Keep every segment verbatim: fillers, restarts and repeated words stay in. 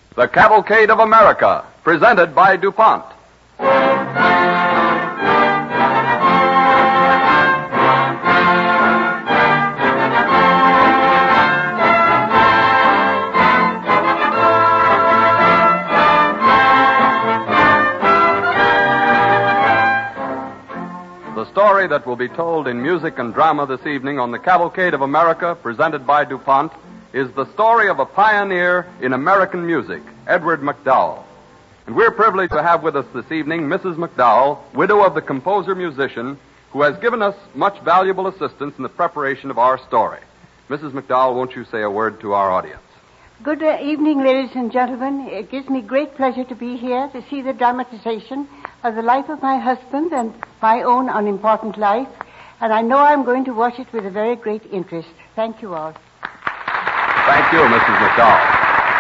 The Cavalcade of America, presented by DuPont. The story that will be told in music and drama this evening on the Cavalcade of America, presented by DuPont, is the story of a pioneer in American music, Edward MacDowell. And we're privileged to have with us this evening Missus MacDowell, widow of the composer-musician, who has given us much valuable assistance in the preparation of our story. Missus MacDowell, won't you say a word to our audience? Good uh, evening, ladies and gentlemen. It gives me great pleasure to be here to see the dramatization of the life of my husband and my own unimportant life. And I know I'm going to watch it with a very great interest. Thank you all. Thank you, Missus MacDowell.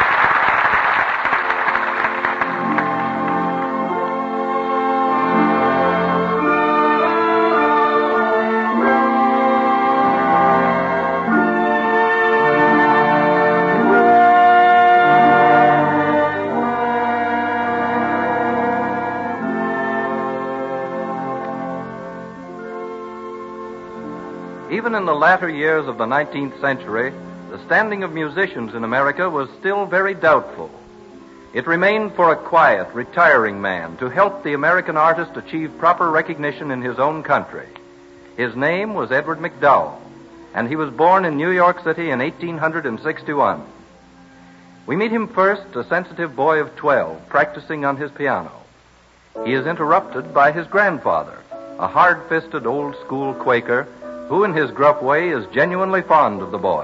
Even in the latter years of the nineteenth century, the standing of musicians in America was still very doubtful. It remained for a quiet, retiring man to help the American artist achieve proper recognition in his own country. His name was Edward MacDowell, and he was born in New York City in eighteen sixty-one. We meet him first, a sensitive boy of twelve, practicing on his piano. He is interrupted by his grandfather, a hard-fisted old-school Quaker, who in his gruff way is genuinely fond of the boy.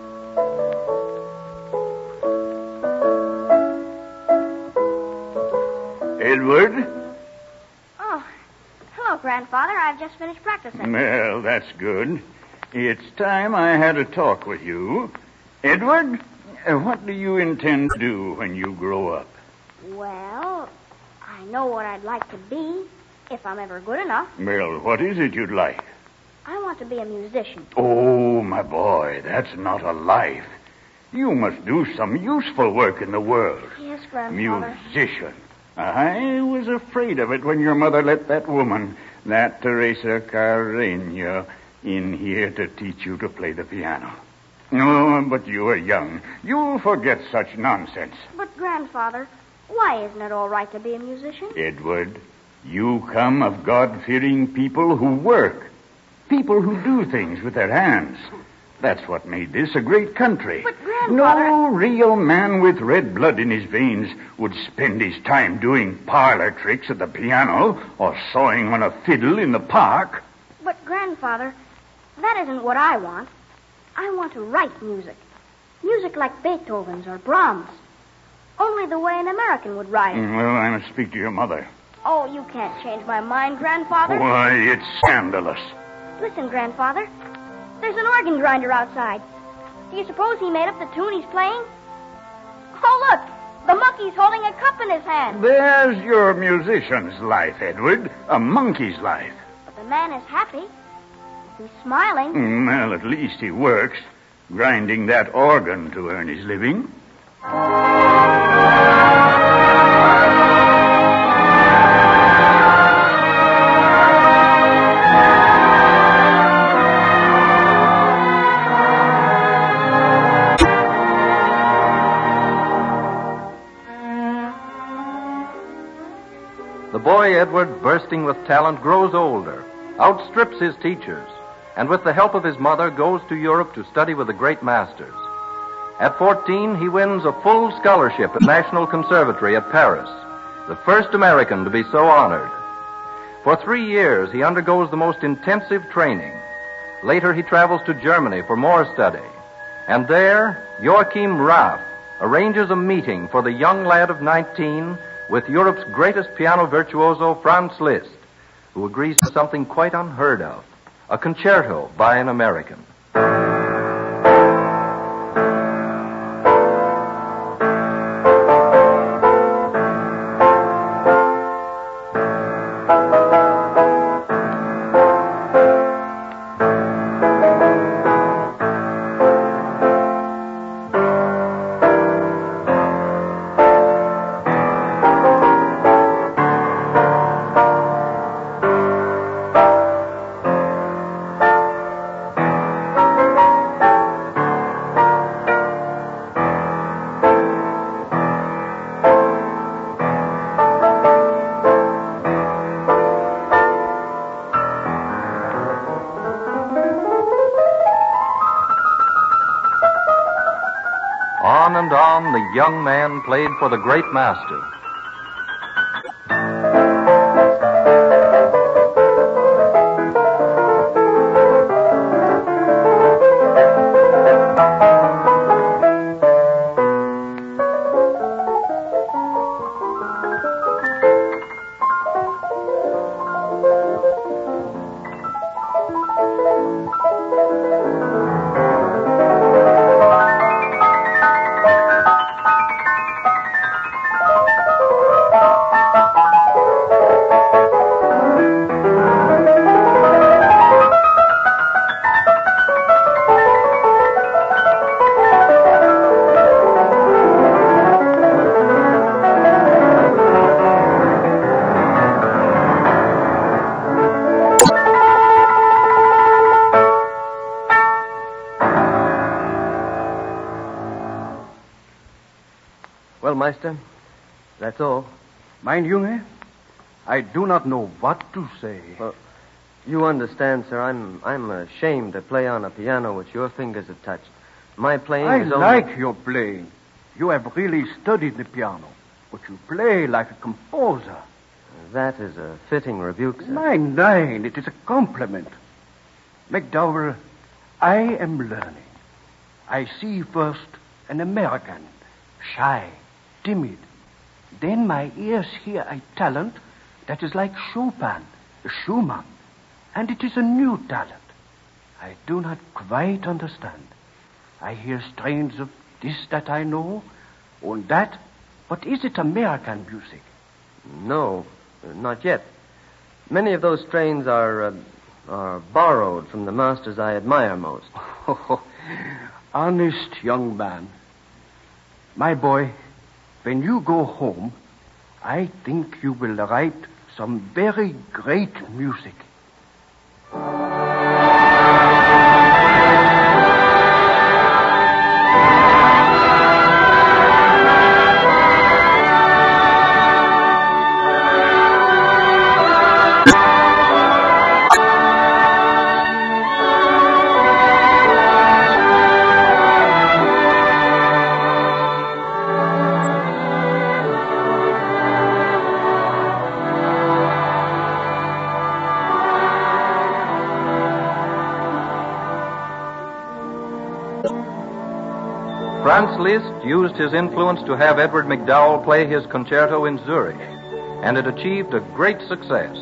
Edward? Oh, hello, Grandfather. I've just finished practicing. Well, that's good. It's time I had a talk with you. Edward, uh, what do you intend to do when you grow up? Well, I know what I'd like to be, if I'm ever good enough. Well, what is it you'd like? I want to be a musician. Oh, my boy, that's not a life. You must do some useful work in the world. Yes, Grandfather. Musician. I was afraid of it when your mother let that woman, that Teresa Carreño, in here to teach you to play the piano. Oh, but you are young. You'll forget such nonsense. But, Grandfather, why isn't it all right to be a musician? Edward, you come of God-fearing people who work. People who do things with their hands. That's what made this a great country. But, Grandfather... No real man with red blood in his veins would spend his time doing parlor tricks at the piano or sawing on a fiddle in the park. But, Grandfather, that isn't what I want. I want to write music. Music like Beethoven's or Brahms. Only the way an American would write it. Well, I must speak to your mother. Oh, you can't change my mind, Grandfather. Why, it's scandalous. Listen, Grandfather. There's an organ grinder outside. Do you suppose he made up the tune he's playing? Oh, look! The monkey's holding a cup in his hand. There's your musician's life, Edward. A monkey's life. But the man is happy. He's smiling. Mm, well, at least he works, grinding that organ to earn his living. The boy Edward, bursting with talent, grows older, outstrips his teachers, and with the help of his mother goes to Europe to study with the great masters. At fourteen, he wins a full scholarship at National Conservatory at Paris, the first American to be so honored. For three years, he undergoes the most intensive training. Later, he travels to Germany for more study. And there, Joachim Raff arranges a meeting for the young lad of nineteen with Europe's greatest piano virtuoso, Franz Liszt, who agrees to something quite unheard of, a concerto by an American. and on the young man played for the great master. Well, Meister, that's all. Mein Junge, I do not know what to say. Well, you understand, sir, I'm I'm ashamed to play on a piano which your fingers have touched. My playing I is only... like your playing. You have really studied the piano, but you play like a composer. That is a fitting rebuke, sir. Nein, nein, it is a compliment. McDowell, I am learning. I see first an American, shy, timid. Then my ears hear a talent that is like Chopin, Schumann, and it is a new talent. I do not quite understand. I hear strains of this that I know, and that, but is it American music? No, not yet. Many of those strains are, uh, are borrowed from the masters I admire most. Oh, honest young man. My boy, when you go home, I think you will write some very great music. Franz Liszt used his influence to have Edward McDowell play his concerto in Zurich, and it achieved a great success.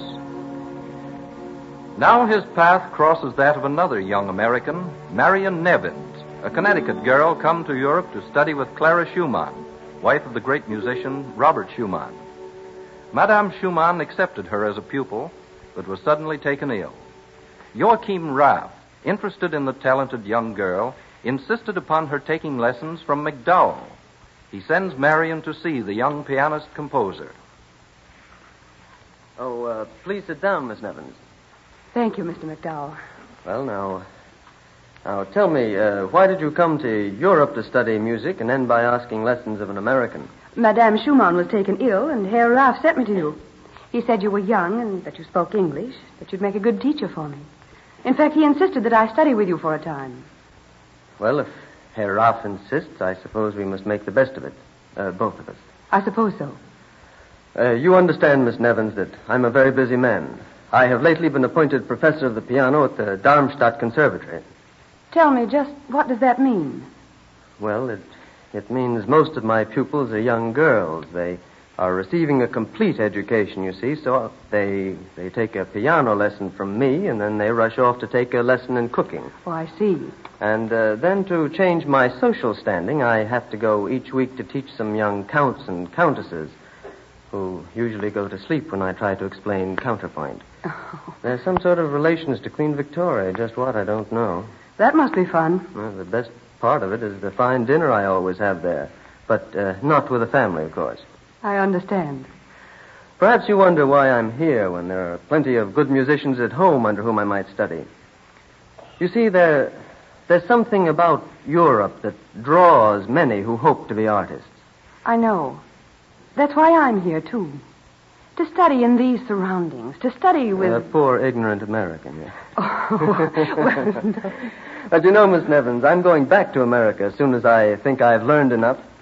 Now his path crosses that of another young American, Marion Nevins, a Connecticut girl come to Europe to study with Clara Schumann, wife of the great musician Robert Schumann. Madame Schumann accepted her as a pupil, but was suddenly taken ill. Joachim Raff, interested in the talented young girl, insisted upon her taking lessons from McDowell. He sends Marion to see the young pianist-composer. Oh, uh, please sit down, Miss Nevins. Thank you, Mister McDowell. Well, now, now tell me, uh, why did you come to Europe to study music and end by asking lessons of an American? Madame Schumann was taken ill, and Herr Raff sent me to you. He said you were young and that you spoke English, that you'd make a good teacher for me. In fact, he insisted that I study with you for a time. Well, if Herr Raff insists, I suppose we must make the best of it, uh, both of us. I suppose so. Uh, you understand, Miss Nevins, that I'm a very busy man. I have lately been appointed professor of the piano at the Darmstadt Conservatory. Tell me, just what does that mean? Well, it, it means most of my pupils are young girls. They are receiving a complete education, you see, so they they take a piano lesson from me, and then they rush off to take a lesson in cooking. Oh, I see. And uh, then to change my social standing, I have to go each week to teach some young counts and countesses who usually go to sleep when I try to explain counterpoint. Oh. There's some sort of relations to Queen Victoria, just what, I don't know. That must be fun. Well, the best part of it is the fine dinner I always have there, but uh, not with the family, of course. I understand. Perhaps you wonder why I'm here when there are plenty of good musicians at home under whom I might study. You see, there, there's something about Europe that draws many who hope to be artists. I know. That's why I'm here, too. To study in these surroundings. To study with... A poor, ignorant American, yeah. Oh, well... But you know, Miss Nevins, I'm going back to America as soon as I think I've learned enough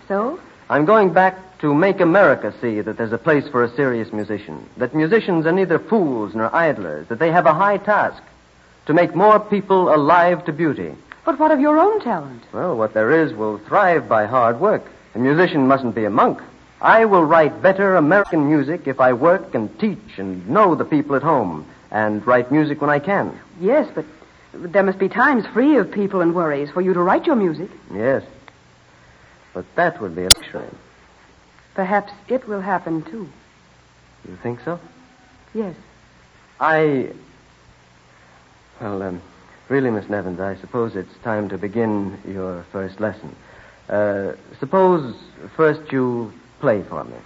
So? I'm going back to make America see that there's a place for a serious musician, that musicians are neither fools nor idlers, that they have a high task to make more people alive to beauty. But what of your own talent? Well, what there is will thrive by hard work. A musician mustn't be a monk. I will write better American music if I work and teach and know the people at home and write music when I can. Yes, but there must be times free of people and worries for you to write your music. Yes. But that would be a luxury. Perhaps it will happen, too. You think so? Yes. I... Well, um, really, Miss Nevins, I suppose it's time to begin your first lesson. Uh, suppose first you play for me.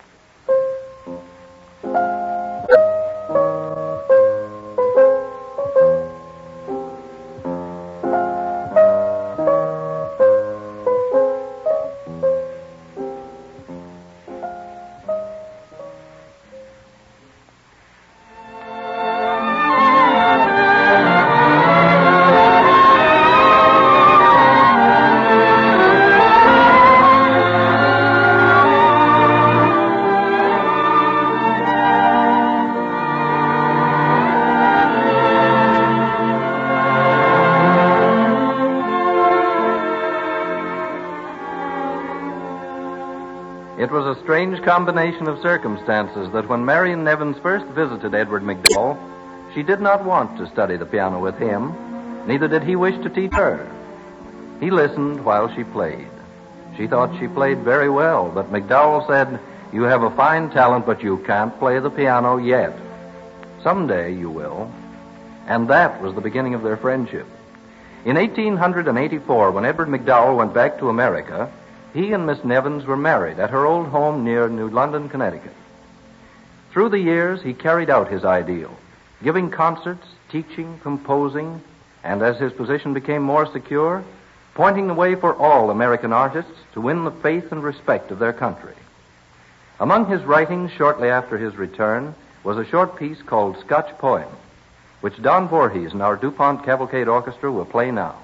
It was a strange combination of circumstances that when Marion Nevins first visited Edward MacDowell, she did not want to study the piano with him, neither did he wish to teach her. He listened while she played. She thought she played very well, but MacDowell said, "You have a fine talent, but you can't play the piano yet. Someday you will." And that was the beginning of their friendship. In eighteen eighty-four, when Edward MacDowell went back to America, he and Miss Nevins were married at her old home near New London, Connecticut. Through the years, he carried out his ideal, giving concerts, teaching, composing, and as his position became more secure, pointing the way for all American artists to win the faith and respect of their country. Among his writings shortly after his return was a short piece called Scotch Poem, which Don Voorhees and our DuPont Cavalcade Orchestra will play now.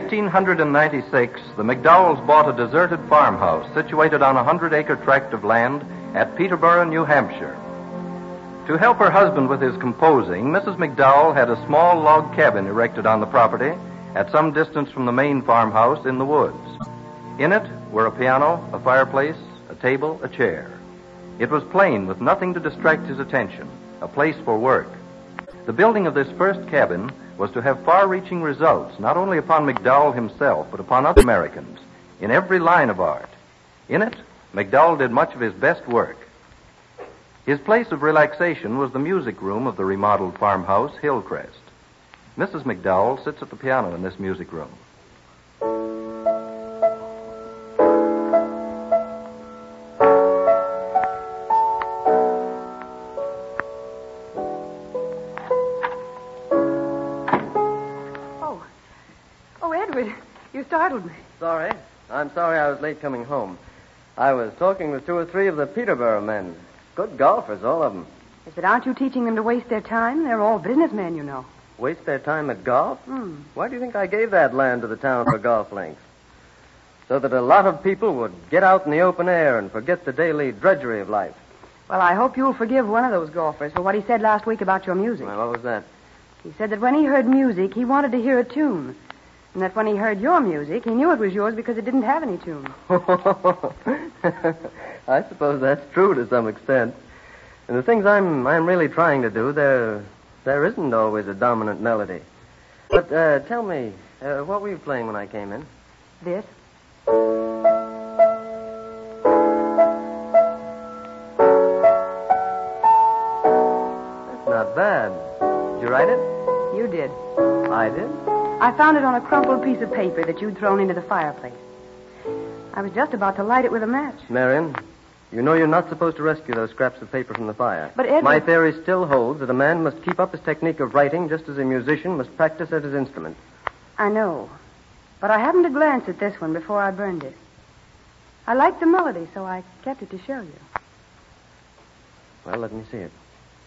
eighteen ninety-six, the McDowells bought a deserted farmhouse situated on a hundred-acre tract of land at Peterborough, New Hampshire. To help her husband with his composing, Missus McDowell had a small log cabin erected on the property at some distance from the main farmhouse in the woods. In it were a piano, a fireplace, a table, a chair. It was plain, with nothing to distract his attention, a place for work. The building of this first cabin was to have far-reaching results, not only upon McDowell himself, but upon other Americans, in every line of art. In it, McDowell did much of his best work. His place of relaxation was the music room of the remodeled farmhouse, Hillcrest. Missus McDowell sits at the piano in this music room. Oh. Oh, Edward, you startled me. Sorry. I'm sorry I was late coming home. I was talking with two or three of the Peterborough men. Good golfers, all of them. I said, aren't you teaching them to waste their time? They're all businessmen, you know. Waste their time at golf? Hmm. Why do you think I gave that land to the town for golf links? So that a lot of people would get out in the open air and forget the daily drudgery of life. Well, I hope you'll forgive one of those golfers for what he said last week about your music. Well, what was that? He said that when he heard music, he wanted to hear a tune. And that when he heard your music, he knew it was yours because it didn't have any tune. I suppose that's true to some extent. And the things I'm I'm really trying to do, there there isn't always a dominant melody. But uh, tell me, uh, what were you playing when I came in? This? That's not bad. Did you write it? You did. I did? I found it on a crumpled piece of paper that you'd thrown into the fireplace. I was just about to light it with a match. Marion, you know you're not supposed to rescue those scraps of paper from the fire. But Edward... My theory still holds that a man must keep up his technique of writing just as a musician must practice at his instrument. I know. But I happened to glance at this one before I burned it. I liked the melody, so I kept it to show you. Well, let me see it.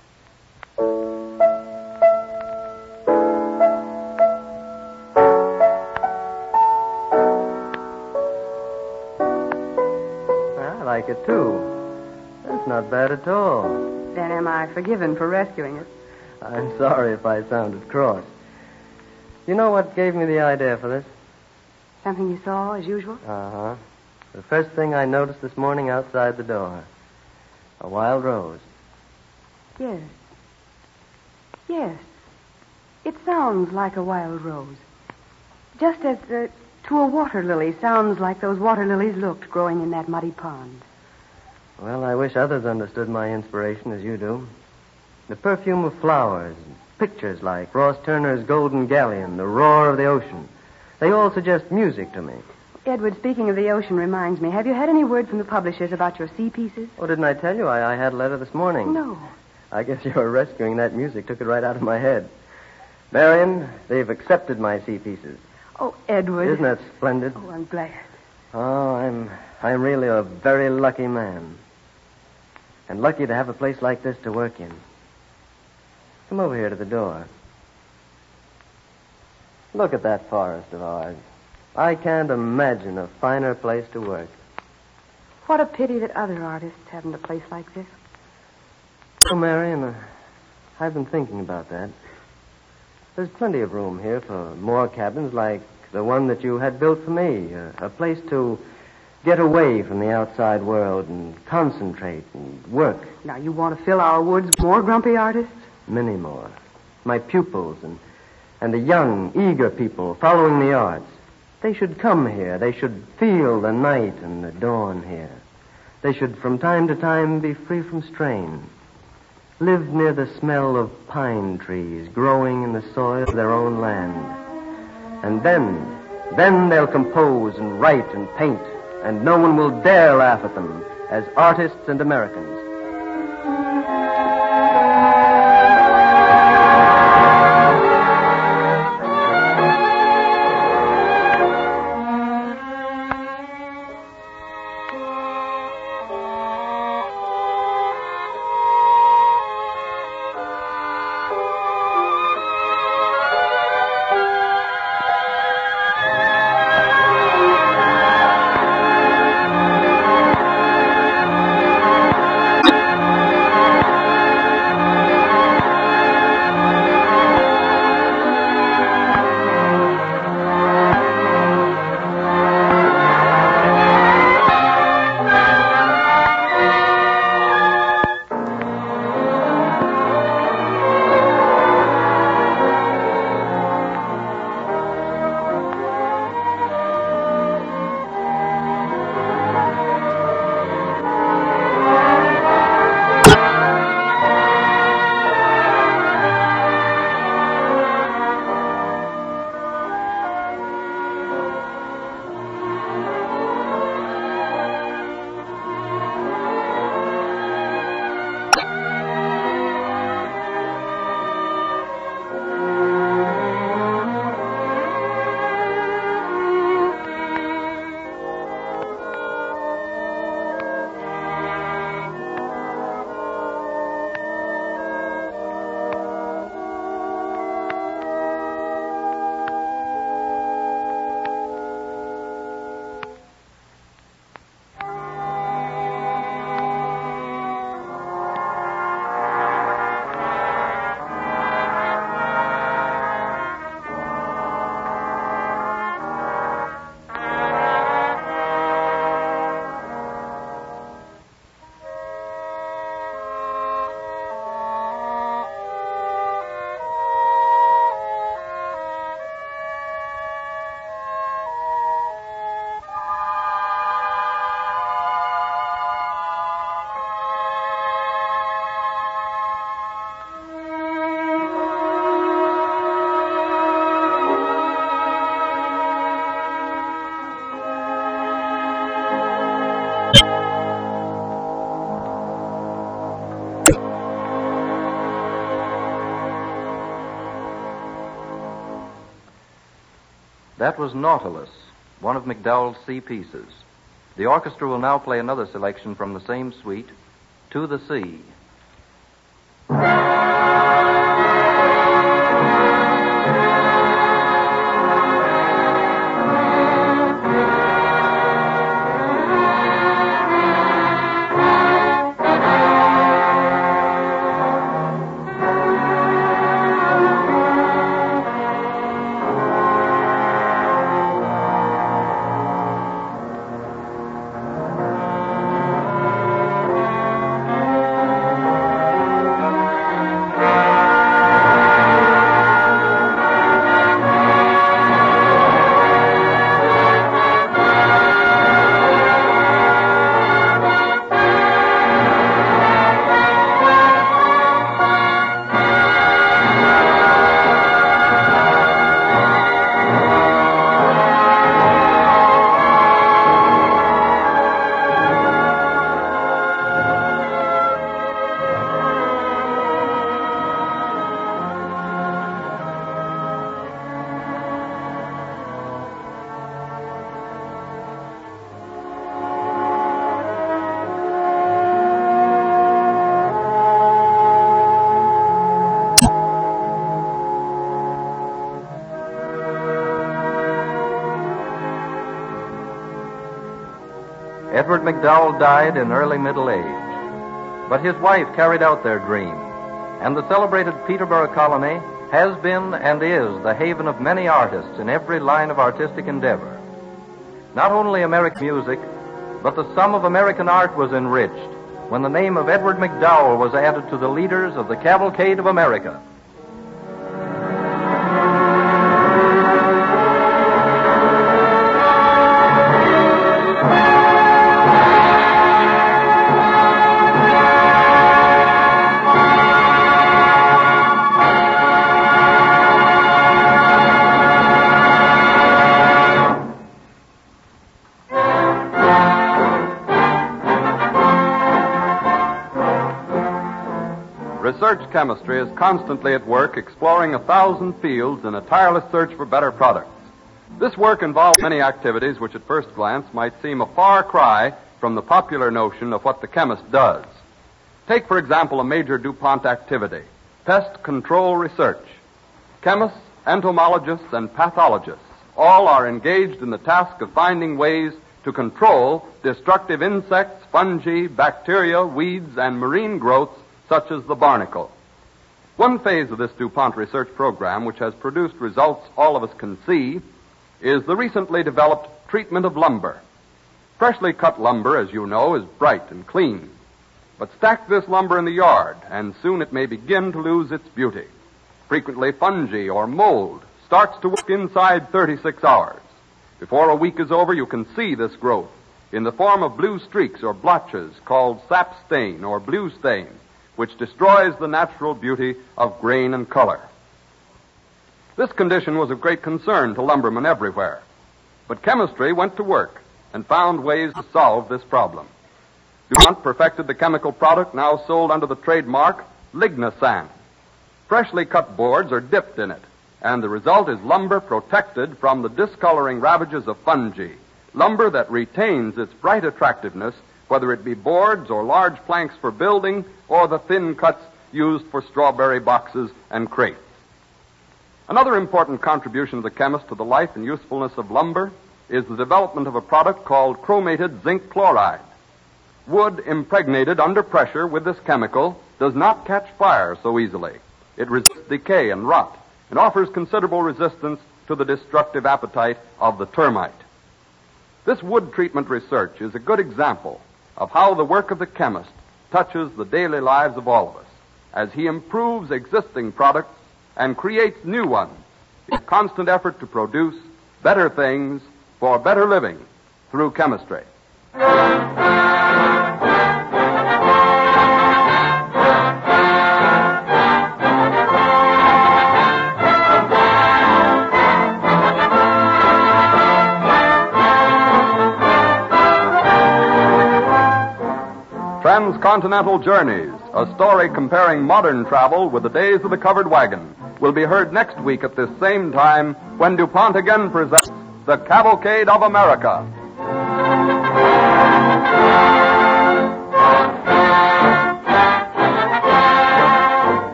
I like it, too. That's not bad at all. Then am I forgiven for rescuing it? I'm sorry if I sounded cross. You know what gave me the idea for this? Something you saw, as usual? Uh-huh. The first thing I noticed this morning outside the door. A wild rose. Yes. Yes. It sounds like a wild rose. Just as uh, to a water lily sounds like those water lilies looked growing in that muddy pond. Well, I wish others understood my inspiration as you do. The perfume of flowers, pictures like Ross Turner's Golden Galleon, the roar of the ocean. They all suggest music to me. Edward, speaking of the ocean reminds me, have you had any word from the publishers about your sea pieces? Oh, didn't I tell you? I, I had a letter this morning. No. I guess your rescuing that music took it right out of my head. Marion, they've accepted my sea pieces. Oh, Edward. Isn't that splendid? Oh, I'm glad. Oh, I'm I'm really a very lucky man. And lucky to have a place like this to work in. Come over here to the door. Look at that forest of ours. I can't imagine a finer place to work. What a pity that other artists haven't a place like this. Oh, Marion, uh, I've been thinking about that. There's plenty of room here for more cabins like the one that you had built for me. Uh, a place to get away from the outside world and concentrate and work. Now, you want to fill our woods with more grumpy artists? Many more. My pupils and, and the young, eager people following the arts. They should come here. They should feel the night and the dawn here. They should, from time to time, be free from strain. Live near the smell of pine trees growing in the soil of their own land. And then, then they'll compose and write and paint, and no one will dare laugh at them as artists and Americans. That was Nautilus, one of MacDowell's sea pieces. The orchestra will now play another selection from the same suite, To the Sea. Edward MacDowell died in early middle age, but his wife carried out their dream, and the celebrated Peterborough colony has been and is the haven of many artists in every line of artistic endeavor. Not only American music, but the sum of American art was enriched when the name of Edward MacDowell was added to the leaders of the Cavalcade of America. Research chemistry is constantly at work exploring a thousand fields in a tireless search for better products. This work involves many activities which at first glance might seem a far cry from the popular notion of what the chemist does. Take, for example, a major DuPont activity, pest control research. Chemists, entomologists, and pathologists all are engaged in the task of finding ways to control destructive insects, fungi, bacteria, weeds, and marine growths such as the barnacle. One phase of this DuPont research program, which has produced results all of us can see, is the recently developed treatment of lumber. Freshly cut lumber, as you know, is bright and clean. But stack this lumber in the yard, and soon it may begin to lose its beauty. Frequently, fungi or mold starts to work inside thirty-six hours. Before a week is over, you can see this growth in the form of blue streaks or blotches called sap stain or blue stain, which destroys the natural beauty of grain and color. This condition was of great concern to lumbermen everywhere, but chemistry went to work and found ways to solve this problem. DuPont perfected the chemical product now sold under the trademark Lignasan. Freshly cut boards are dipped in it, and the result is lumber protected from the discoloring ravages of fungi, lumber that retains its bright attractiveness, whether it be boards or large planks for building or the thin cuts used for strawberry boxes and crates. Another important contribution of the chemist to the life and usefulness of lumber is the development of a product called chromated zinc chloride. Wood impregnated under pressure with this chemical does not catch fire so easily. It resists decay and rot and offers considerable resistance to the destructive appetite of the termite. This wood treatment research is a good example of how the work of the chemist touches the daily lives of all of us as he improves existing products and creates new ones in a constant effort to produce better things for better living through chemistry. Transcontinental Journeys, a story comparing modern travel with the days of the covered wagon, will be heard next week at this same time when DuPont again presents The Cavalcade of America.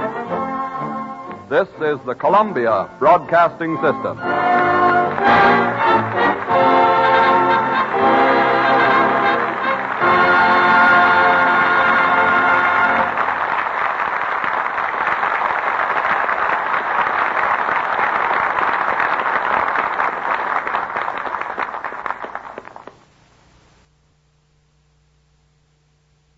This is the Columbia Broadcasting System.